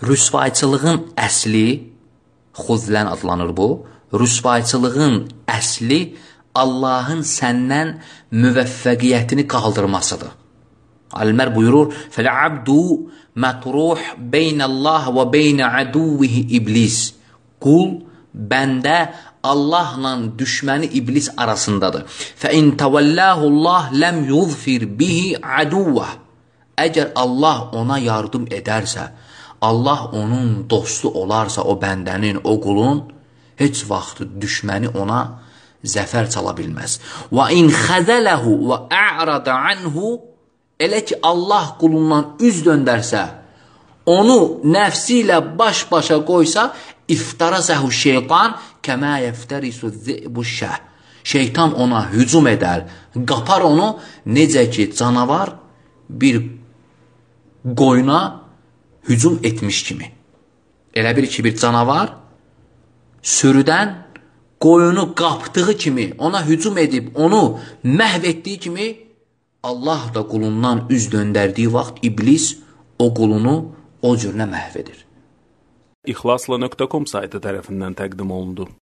rüsvayçılığın əsli, xuzlən adlanır bu, rüsvayçılığın əsli Allahın səndən müvəffəqiyyətini qaldırmasıdır. Alimlər buyurur, fəl-abdu mətruh beynəllah və beynə aduvihi iblis. Qul, bəndə Allahla düşməni iblis arasındadır. Fə-in təvəlləhullah ləm yuzfir bihi aduvvəh. Əgər Allah ona yardım edərsə, Allah onun dostu olarsa, o bəndənin, o qulun, heç vaxt düşməni ona zəfər çala bilməz. Və in xəzələhu və a'rada anhu, elə ki Allah qulundan üz döndərsə, onu nəfsi ilə baş-başa qoysa, iftarəzəhu şeytan kəmə yəftərisu zəbuşşəh. Şeytan ona hücum edər, qapar onu, necə ki canavar bir qoyuna hücum etmiş kimi. Elə bir ki, bir canavar sürüdən qoyunu qapdığı kimi, ona hücum edib, onu məhv etdiyi kimi, Allah da qulundan üz döndərdiyi vaxt iblis o qulunu o cürünə məhv edir. İxlasla.com saytı tərəfindən təqdim olundu.